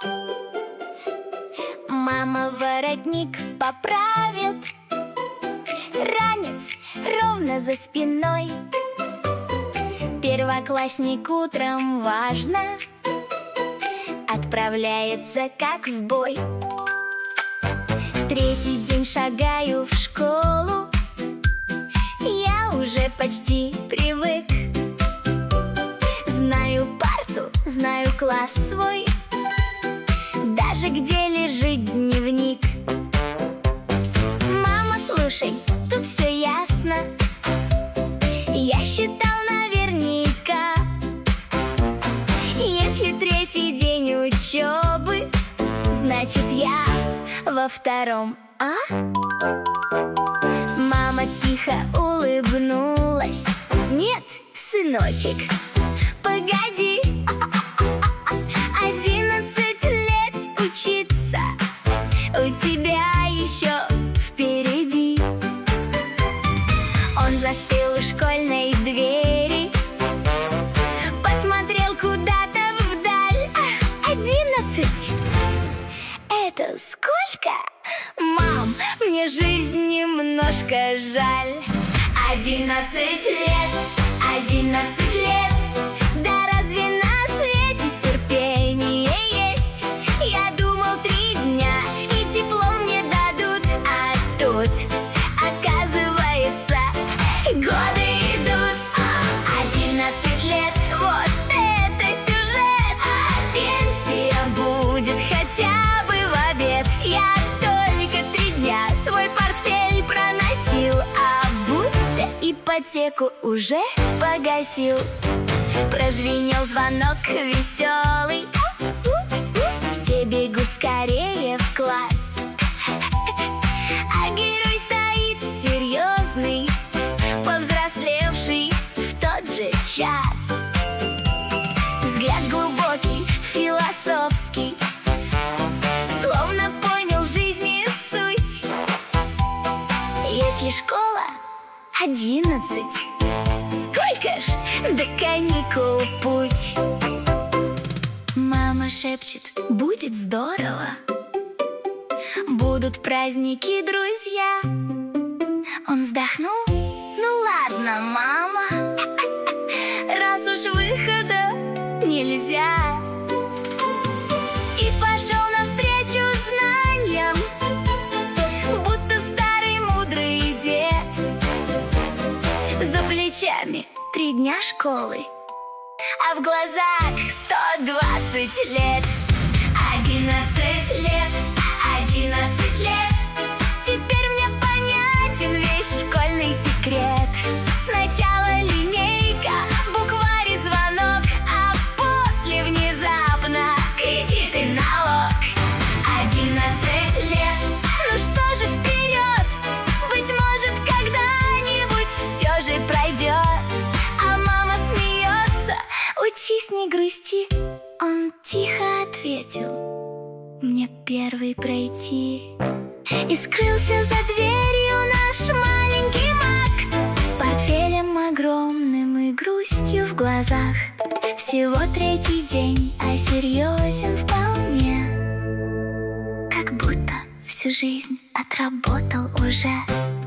Мама воротник поправит, ранец ровно за спиной. Первоклассник утром важно отправляется как в бой. Третий день шагаю в школу, я уже почти привык. Знаю парту, знаю класс свой, даже где лежит дневник. Мама, слушай, тут все ясно, я считал наверняка. Если третий день учебы, значит я во втором А. Мама тихо улыбнулась: нет, сыночек, погоди, 11 лет учиться у тебя еще впереди. Он застыл у школьной двери, посмотрел куда-то вдаль. 11? Это сколько? Мам, мне жизнь немножко жаль. 11 лет, 11 лет, да разве на свете терпение есть? Я думал 3 дня и диплом мне дадут, а тут, оказывается, годы идут. 11 лет, вот это сюжет, а пенсия будет хотя бы в обед. Я только 3 дня свой портфель проносил, а будто ипотеку уже погасил. Прозвенел звонок веселый, все бегут скорее в класс, а герой стоит серьезный, повзрослевший в тот же час. Взгляд глубокий, философский, словно понял жизни суть. Если школа 11, сколько ж до каникул путь? Мама шепчет: будет здорово, будут праздники, друзья. Он вздохнул: ну ладно, мама, раз уж выхода нельзя. И пошел навстречу знаниям, будто старый мудрый дед. За плечами 3 дня школы, а в глазах 120 лет. 11 лет, 11 лет, теперь мне понятен весь школьный секрет. Сначала линейка, букварь и звонок, а после внезапно кредит и налог. 11 лет, ну что же, вперед! Быть может, когда-нибудь все же пройдет. А мама смеется: учись, не грусти. Он тихо ответил: мне первый пройти. И скрылся за дверью наш маленький маг, с портфелем огромным и грустью в глазах. Всего 3-й день, а серьезен вполне, как будто всю жизнь отработал уже.